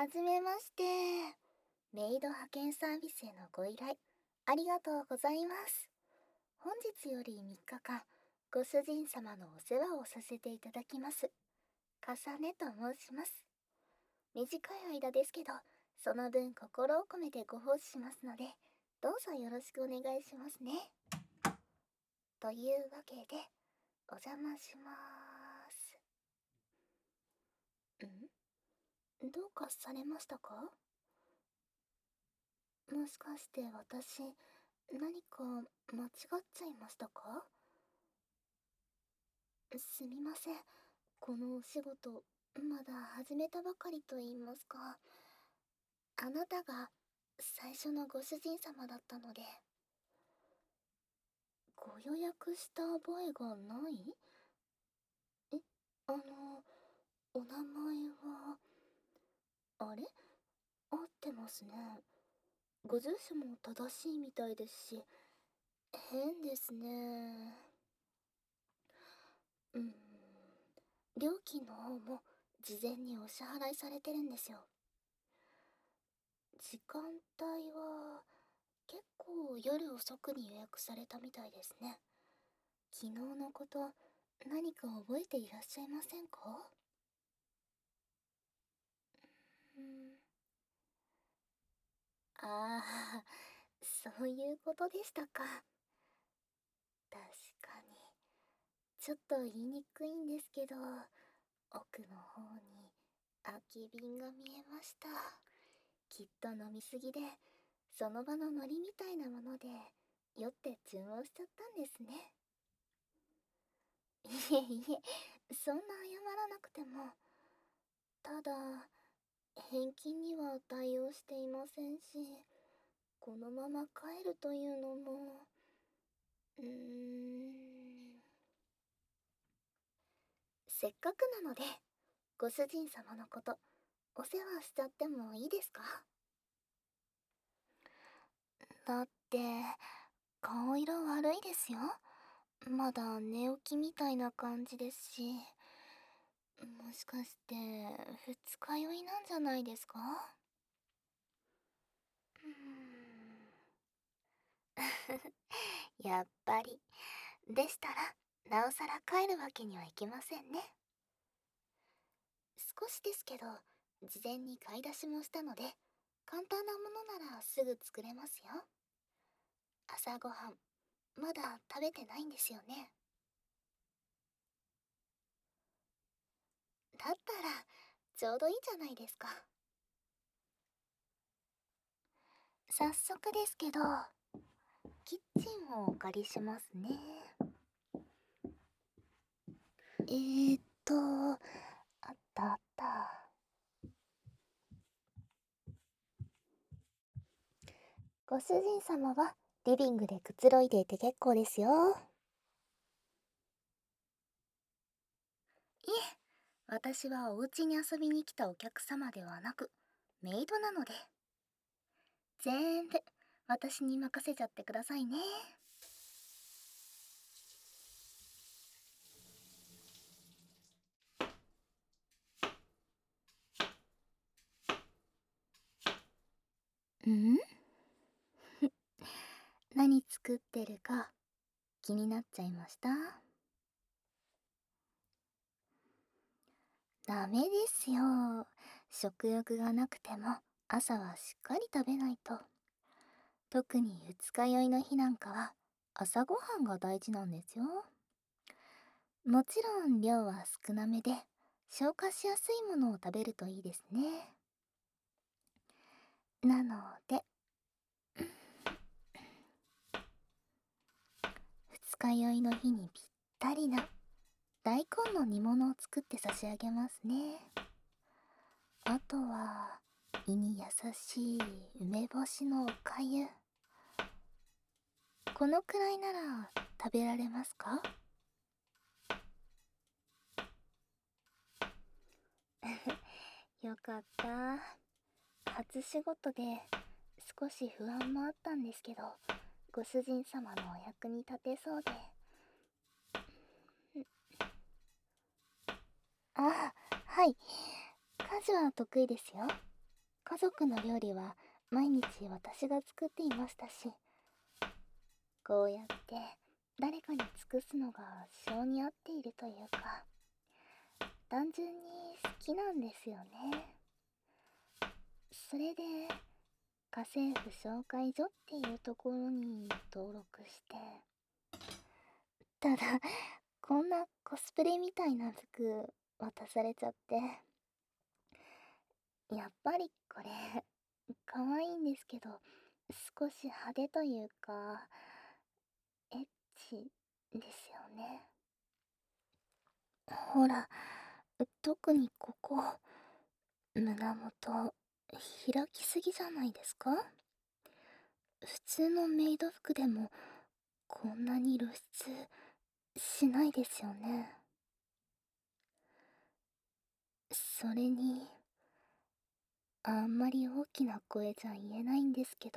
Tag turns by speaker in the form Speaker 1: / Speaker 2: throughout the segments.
Speaker 1: はじめまして。メイド派遣サービスへのご依頼、ありがとうございます。本日より3日間、ご主人様のお世話をさせていただきます。かさねと申します。短い間ですけど、その分心を込めてご奉仕しますので、どうぞよろしくお願いしますね。というわけで、お邪魔しまーす。どうかされましたか？もしかして私、何か間違っちゃいましたか？すみません。このお仕事、まだ始めたばかりと言いますか。あなたが最初のご主人様だったので。ご予約した覚えがない？え、あの、お名前は、あれ合ってますね。ご住所も正しいみたいですし、変ですね。うーん。料金の方も事前にお支払いされてるんですよ。時間帯は結構夜遅くに予約されたみたいですね。昨日のこと何か覚えていらっしゃいませんか？うん。ああ、そういうことでしたか。確かに。ちょっと言いにくいんですけど、奥の方に空き瓶が見えました。きっと飲みすぎで、その場のノリみたいなもので、酔って注文しちゃったんですね。いえいえ、そんな謝らなくても。ただ、返金には対応していませんし、このまま帰るというのも、せっかくなので、ご主人様のこと、お世話しちゃってもいいですか？だって、顔色悪いですよ。まだ寝起きみたいな感じですし、もしかして二日酔いなんじゃないですか？うーんやっぱり。でしたら、なおさら帰るわけにはいきませんね。少しですけど、事前に買い出しもしたので、簡単なものならすぐ作れますよ。朝ごはん、まだ食べてないんですよね。だったら、ちょうどいいじゃないですか。早速ですけど、キッチンをお借りしますね。ーっと、あったあった。ご主人様はリビングでくつろいでいて結構ですよ。いえ、私はお家に遊びに来たお客様ではなく、メイドなので。全部、私に任せちゃってくださいね。ん何作ってるか気になっちゃいました？ダメですよ。食欲がなくても朝はしっかり食べないと。特に二日酔いの日なんかは朝ごはんが大事なんですよ。もちろん量は少なめで消化しやすいものを食べるといいですね。なので、二日酔いの日にぴったりな大根の煮物を作って差し上げますね。あとは胃に優しい梅干しのおかゆ。このくらいなら食べられますか？よかった。初仕事で少し不安もあったんですけど、ご主人様のお役に立てそうで。ああ、はい。家事は得意ですよ。 家族の料理は毎日私が作っていましたし、こうやって誰かに尽くすのが性に合っているというか、単純に好きなんですよね。それで、家政婦紹介所っていうところに登録して、ただ、こんなコスプレみたいな服渡されちゃって、やっぱりこれ、可愛いんですけど、少し派手というか、エッチですよね。ほら、特にここ、胸元、開きすぎじゃないですか？普通のメイド服でも、こんなに露出しないですよね。それに、あんまり大きな声じゃ言えないんですけど、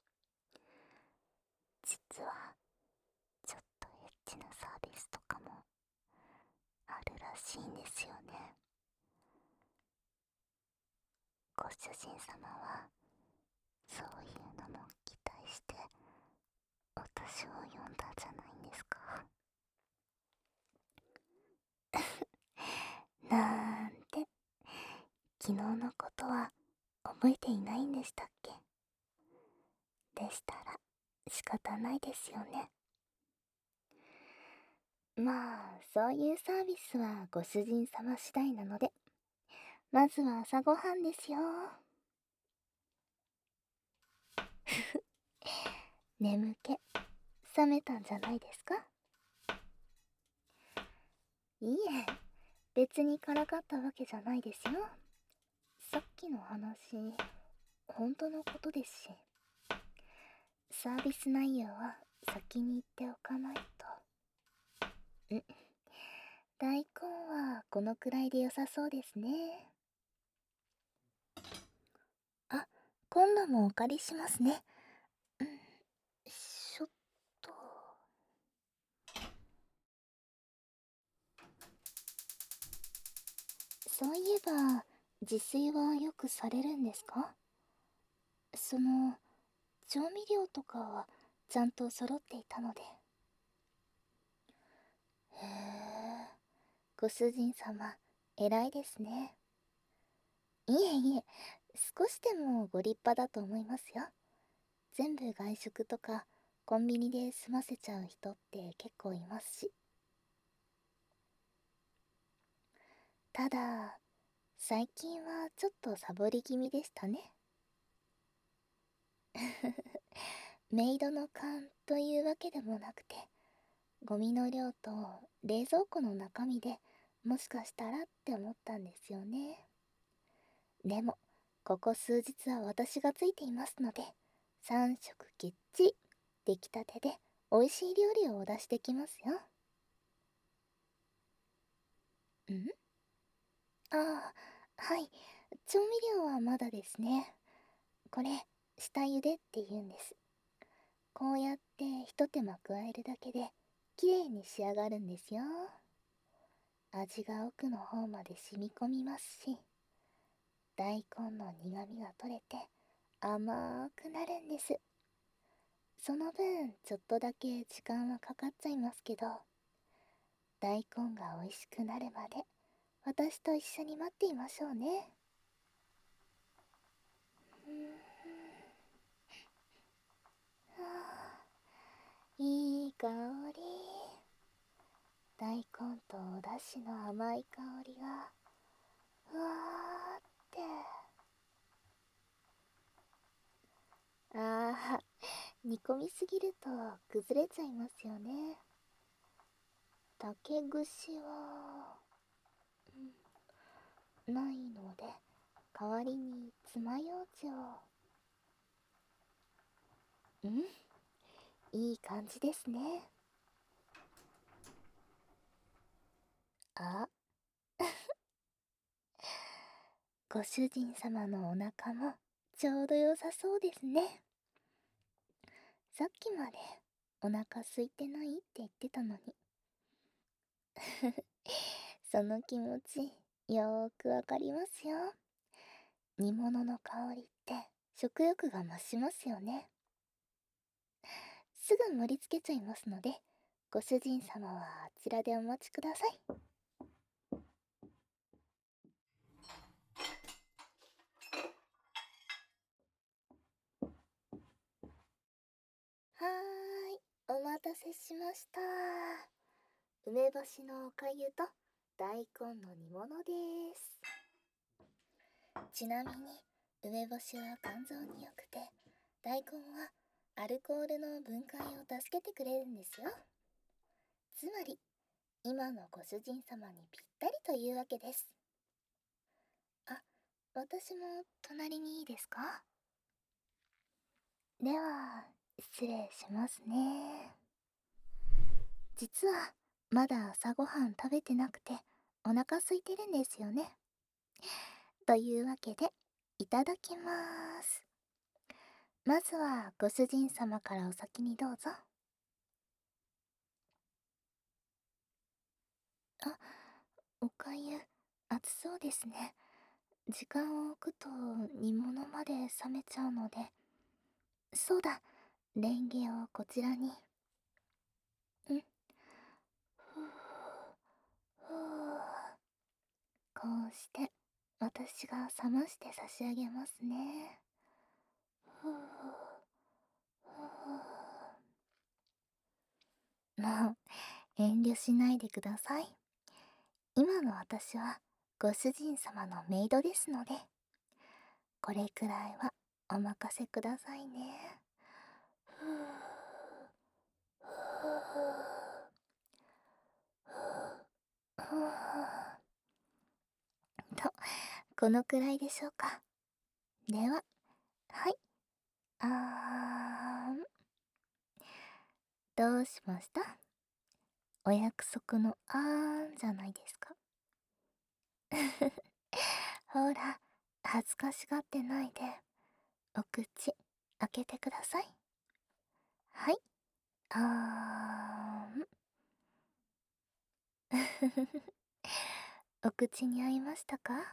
Speaker 1: 実は、ちょっとエッチなサービスとかもあるらしいんですよね。ご主人様は、そういうのも期待して、私を呼んだんじゃないんですか？なんて、昨日のことは覚えていないんでしたっけ？でしたら、仕方ないですよね。まあ、そういうサービスはご主人様次第なので、まずは朝ごはんですよ。眠気、覚めたんじゃないですか？いいえ、別にからかったわけじゃないですよ。さっきの話、本当のことですし、サービス内容は先に言っておかないと。大根はこのくらいで良さそうですね。あ、今度もお借りしますね。うん、ちょっと。そういえば、自炊はよくされるんですか？その、調味料とかはちゃんと揃っていたので。へえ、ご主人様、偉いですね。いえいえ、少しでもご立派だと思いますよ。全部外食とかコンビニで済ませちゃう人って結構いますし。ただ、最近はちょっとサボり気味でしたね。メイドの勘というわけでもなくて、ゴミの量と冷蔵庫の中身でもしかしたらって思ったんですよね。でも、ここ数日は私がついていますので、3食きっちり、出来たてで美味しい料理をお出しできますよ。ああ、はい。調味料はまだですね。これ、下茹でって言うんです。こうやって一手間加えるだけで、綺麗に仕上がるんですよ。味が奥の方まで染み込みますし、大根の苦味が取れて甘くなるんです。その分、ちょっとだけ時間はかかっちゃいますけど、大根が美味しくなるまで、私と一緒に待っていましょうね。うん、いい香り。大根とお出汁の甘い香りが、ふわーって。ああ、煮込みすぎると崩れちゃいますよね。竹串は、ないので、代わりに爪楊枝を。いい感じですね。あ、ご主人様のお腹もちょうど良さそうですね。さっきまでお腹空いてないって言ってたのに。その気持ち、よーくわかりますよ。 煮物の香りって食欲が増しますよね。すぐ盛り付けちゃいますので、ご主人様はあちらでお待ちください。はーい、お待たせしました。梅干しのおかゆと大根の煮物です。ちなみに、梅干しは肝臓に良くて、大根はアルコールの分解を助けてくれるんですよ。つまり、今のご主人様にぴったりというわけです。あ、私も隣にいいですか？では、失礼しますね。実は、まだ朝ごはん食べてなくて、お腹空いてるんですよね。というわけで、いただきます。まずは、ご主人様からお先にどうぞ。あ、おかゆ、熱そうですね。時間を置くと煮物まで冷めちゃうので。そうだ、レンゲをこちらに。ふう、ふう。こうして、私が冷まして差し上げますね。ふう、ふう。もう、遠慮しないでください。今の私は、ご主人様のメイドですので、これくらいはお任せくださいね。ふう、ふう。ふうと、このくらいでしょうか。では、はい。あーん。どうしました？お約束のじゃないですか。ほら、恥ずかしがってないで、お口、開けてください。はい。あーん。お口に合いましたか？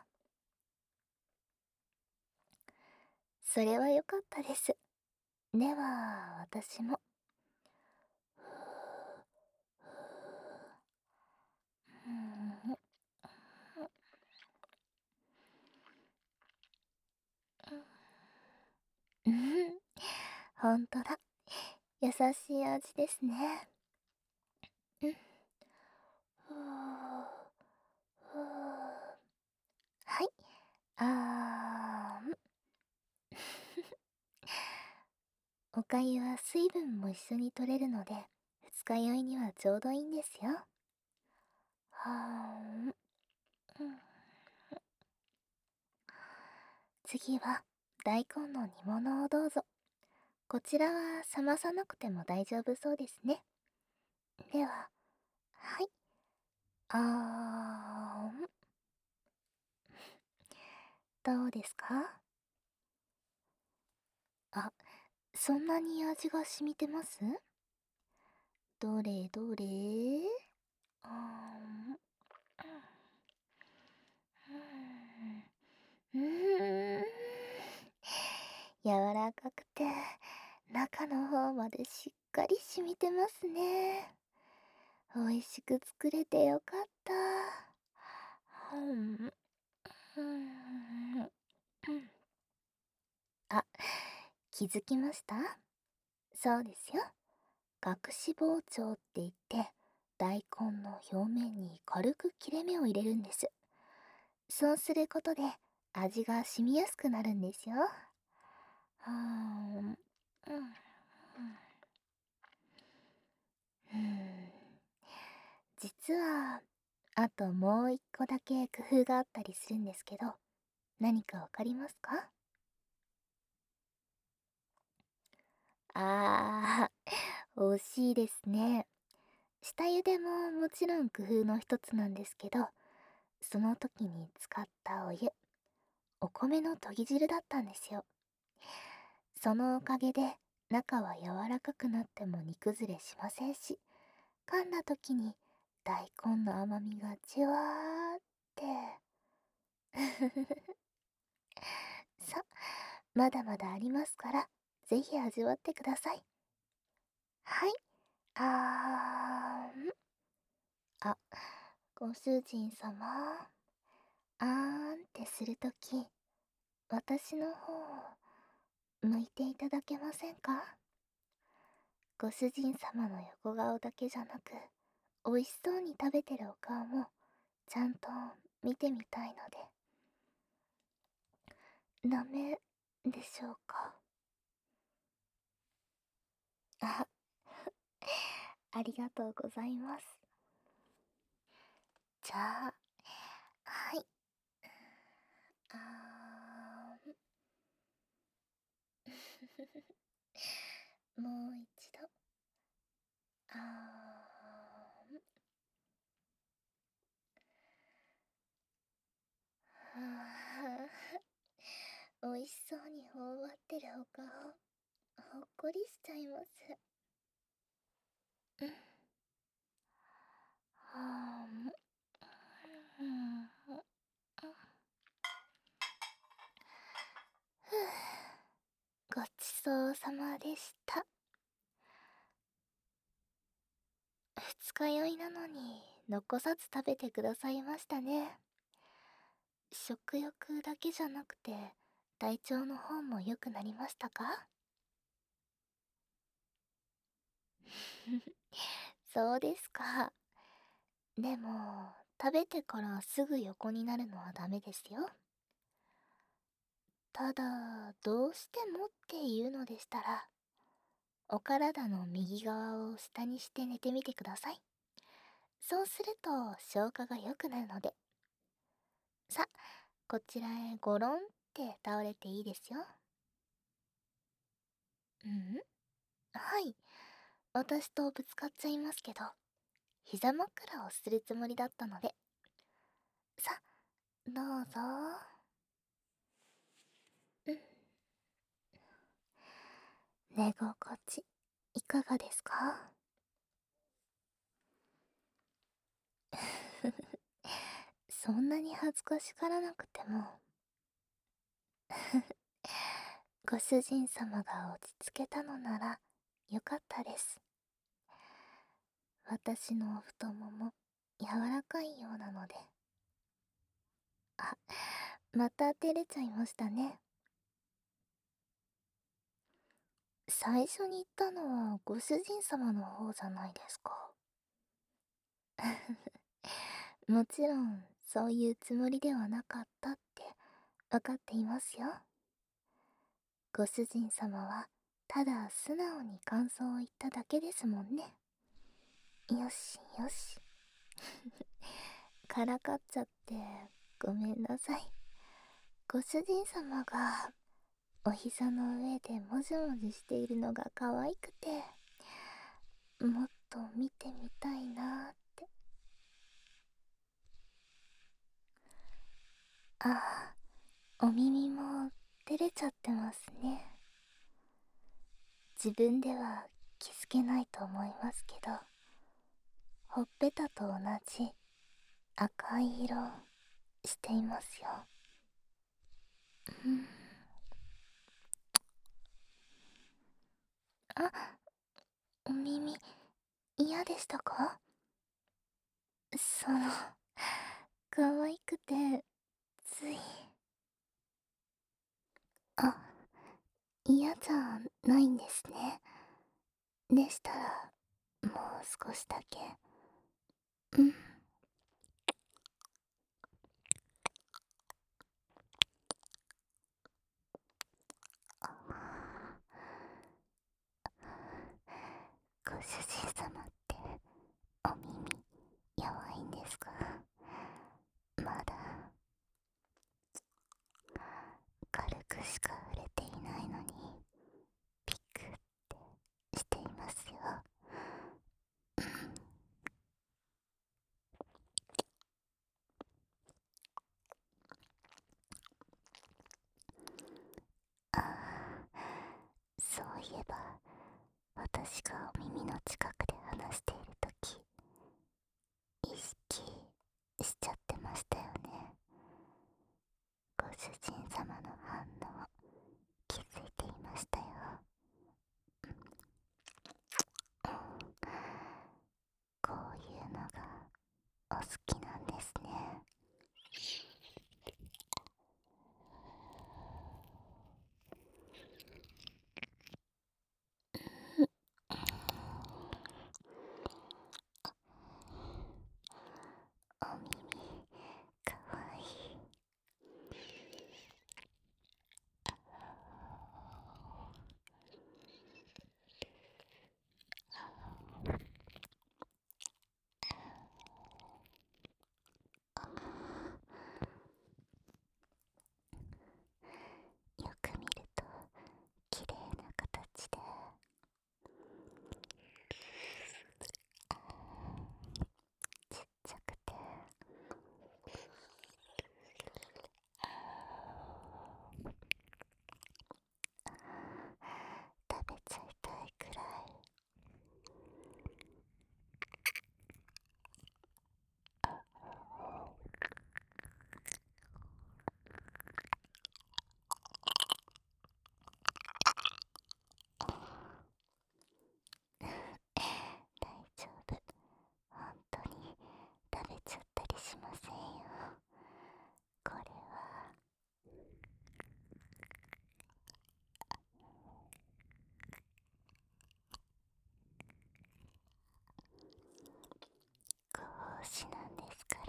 Speaker 1: それはよかったです。では、私も。うーん。うん、ほんとだ。優しい味ですね。うん。ふう、ふう。はい。あーん。おかゆは水分も一緒に取れるので、二日酔いにはちょうどいいんですよ。はーん。うん。次は、大根の煮物をどうぞ。こちらは冷まさなくても大丈夫そうですね。では、はい。あーん。どうですか？あ、そんなに味が染みてます？どれどれ？あーん。うーん。柔らかくて、中の方までしっかり染みてますね。美味しく作れてよかった。うん。うん。あ、気づきました？そうですよ。隠し包丁って言って、大根の表面に軽く切れ目を入れるんです。そうすることで味が染みやすくなるんですよ。はーん。うん。うん。実は、あともう一個だけ工夫があったりするんですけど、何かわかりますか？惜しいですね。下茹でももちろん工夫の一つなんですけど、その時に使ったお湯、お米のとぎ汁だったんですよ。そのおかげで中は柔らかくなっても煮崩れしませんし、噛んだ時に大根の甘みがじわーってまだまだありますから、ぜひ味わってください。はい。あーん。あ、ご主人様。あーんってするとき、私の方を向いていただけませんか？ご主人様の横顔だけじゃなく、美味しそうに食べてるお顔もちゃんと見てみたいので、ダメでしょうか？あ、ありがとうございます。じゃあ、はい。あーん。もう一度。あーん。はあ、美味しそうに頬張ってるお顔、ほっこりしちゃいます。うん。はあ、うん。ふう、ごちそうさまでした。二日酔いなのに残さず食べてくださいましたね。食欲だけじゃなくて体調の方も良くなりましたか？そうですか。でも、食べてからすぐ横になるのはダメですよ。ただ、どうしてもっていうのでしたら、お体の右側を下にして寝てみてください。そうすると消化が良くなるので。さ、こちらへゴロンって倒れていいですよ。うん、はい。私とぶつかっちゃいますけど、膝枕をするつもりだったので。さ、どうぞ。うん。寝心地、いかがですか？そんなに恥ずかしがらなくても。ご主人様が落ち着けたのならよかったです。私の太もも柔らかいようなので。あ、また照れちゃいましたね。最初に言ったのはご主人様の方じゃないですか。もちろんそういうつもりではなかったって分かっていますよ。ご主人様はただ素直に感想を言っただけですもんね。よしよし。からかっちゃってごめんなさい。ご主人様がお膝の上でもじもじしているのが可愛くて、もっと見てみたいなーって。ああ、お耳も照れちゃってますね。自分では気づけないと思いますけど、ほっぺたと同じ赤い色していますよ。うん。あ、お耳嫌でしたか？可愛くてつい。あ、嫌じゃないんですね。でしたらもう少しだけ。うん。ご主人様ってお耳弱いんですか？まだ軽くしか触れていないのにピクってしていますよ。ああ、そういえば私がお耳の近くで話しているとき意識しちゃってましたよね。ご主人様の反応気好きなんですね。お耳かわいい。よく見ると綺麗な形で、ちっちゃくて、食べちゃいたいくらい。大丈夫、本当に食べちゃったりしませんよ。これはご奉仕なんですから。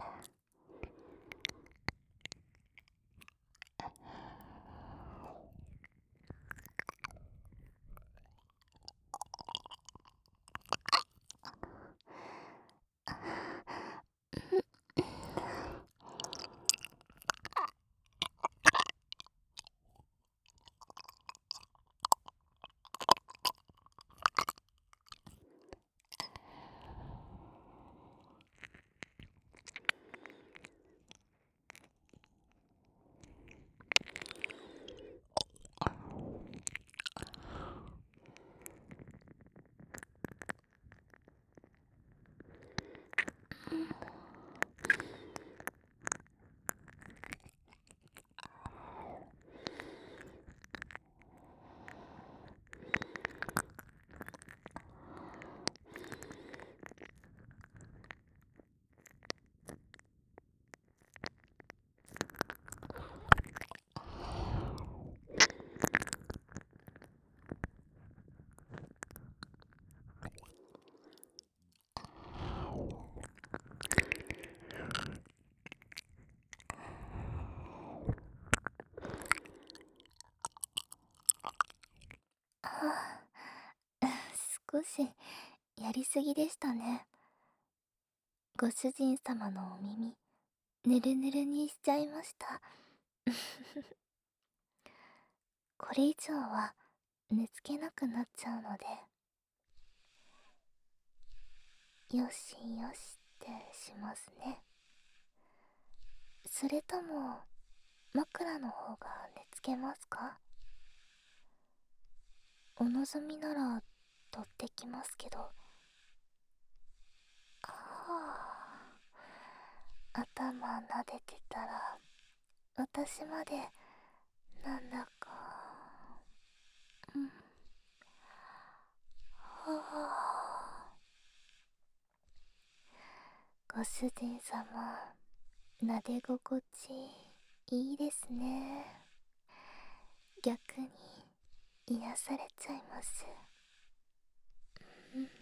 Speaker 1: ああ、少しやりすぎでしたね。ご主人様のお耳、ぬるぬるにしちゃいました。これ以上は寝つけなくなっちゃうので、よしよしってしますね。それとも枕の方が寝つけますか？お望みなら取ってきますけど。ああ、頭撫でてたら私までなんだか、うん、はあ。ご主人様、撫で心地いいですね。逆に癒されちゃいます。うん。